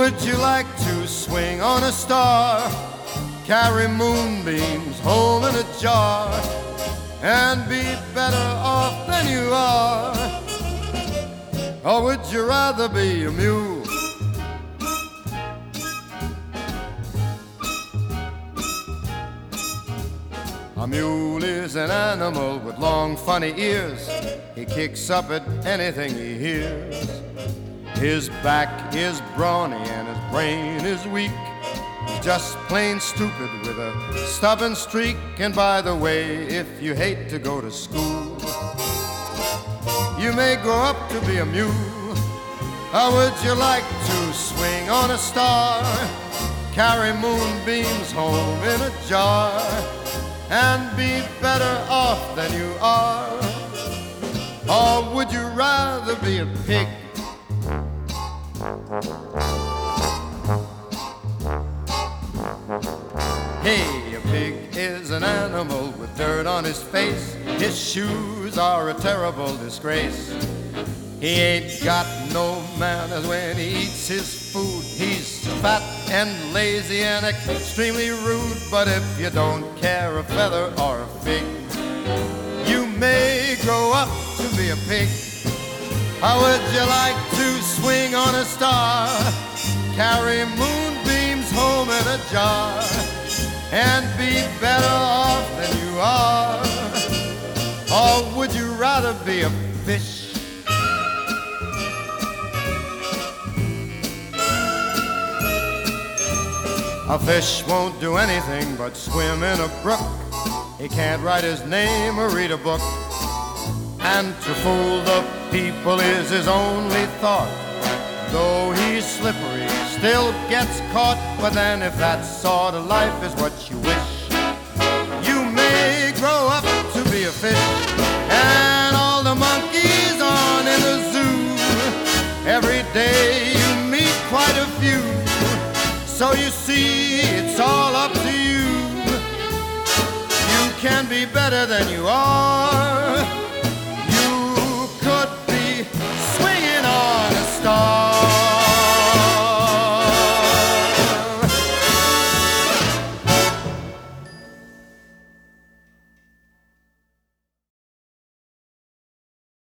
would you like to swing on a star, carry moonbeams home in a jar, and be better off than you are? Or would you rather be a mule? A mule is an animal with long funny ears. He kicks up at anything he hears. His back is brawny and his brain is weak. He's just plain stupid with a stubborn streak. And by the way, if you hate to go to school, you may grow up to be a mule. How would you like to swing on a star, carry moonbeams home in a jar, and be better off than you are? Or would you rather be a pig? Hey, a pig is an animal with dirt on his face. His shoes are a terrible disgrace. He ain't got no manners when he eats his food. He's fat and lazy and extremely rude. But if you don't care a feather or a fig, you may grow up to be a pig. How would you like to swing on a star, carry moonbeams home in a jar, and be better off than you are? Or would you rather be a fish? A fish won't do anything but swim in a brook. He can't write his name or read a book. And to fool the people is his only thought. Though he's slippery, still gets caught. But then if that sort of life is what you wish, you may grow up to be a fish. And all the monkeys on in the zoo, every day you meet quite a few. So you see, it's all up to you. You can be better than you are.